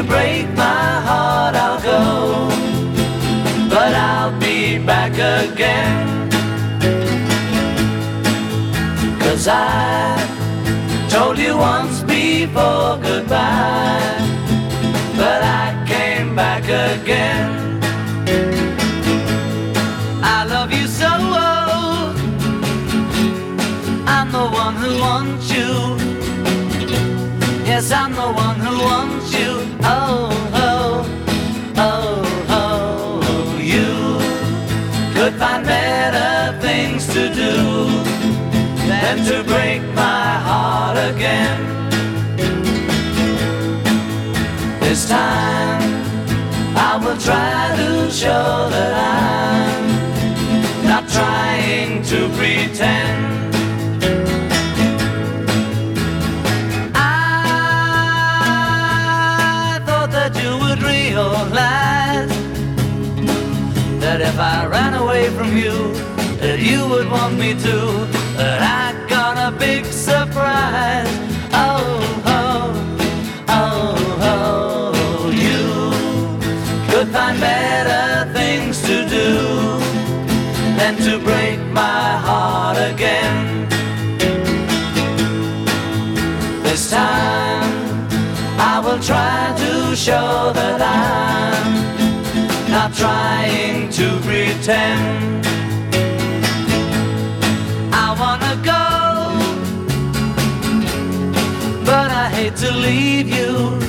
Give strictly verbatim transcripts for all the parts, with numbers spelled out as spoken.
break my heart, I'll go, but I'll be back again. 'Cause I told you once before goodbye, but I came back again. I love you so, I'm the one who wants you. Yes, I'm the one who wants you. Oh, oh, oh, oh, you could find better things to do than to break my heart again. This time I will try to show that I'm not trying to pretend. I thought that you would realize that if I ran away from you, that you would want me to. But I got a big surprise. Oh, oh, oh, oh, you could find better things to do than to break my heart again. This time I will try to show that I'm not trying to pretend. I wanna go, but I hate to leave you.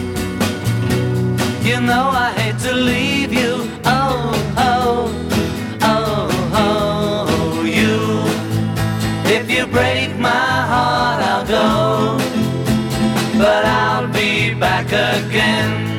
You know I hate to leave you. Oh, oh, oh, oh, you. If you break my heart, I'll go, but I'll be back again.